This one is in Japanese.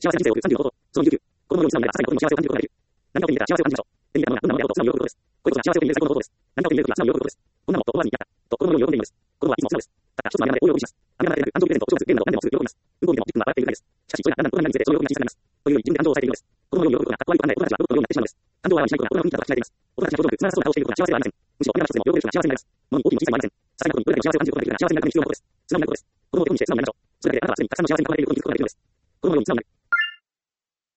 幸せな人生を送る35こと、その29、子供のように素直になればさらにとても幸せを感じることができる。何かを手に入れたら幸せを感じましょう。手に入れたものがどんなものであろうと素直に喜ぶことです。こういうことが幸せを手に入れる最高のことです。何かを手に入れるときは素直に喜ぶことです。こんなもんと思わずにやった。と子供のように喜んでいるのです。子供はいつも素直です。たった一つの飴玉で大喜びします。飴玉だけでなく、誕生日プレゼント、お正月、ゲームなど何でもすぐ喜びます。うんこを見ても10分は笑っているぐらいです。しかし、それがだんだん大人になるにつれて、その喜びが小さくなります。というように自分で感情を抑えているのです。子供のように喜ぶことがかっこ悪いと考え、大人たちはロボットのようになってしまうのです。感情をあらわにしないことが大人の雰囲気だと考えています。大人たちが程よくつまらなそうな顔をしていることが幸せではありません。むしろ、お金が一つでも喜べる人が幸せになります。物に大きいも小さいもありません。些細なことにどれだけ幸せを感じることができるなら幸せになるために必要なことです。素直になることです。子供を手にして素直になりましょう。それだけであなたはすでにたくさんの幸せに囲まれていることに気づくことができるのです。子供のように素直になる。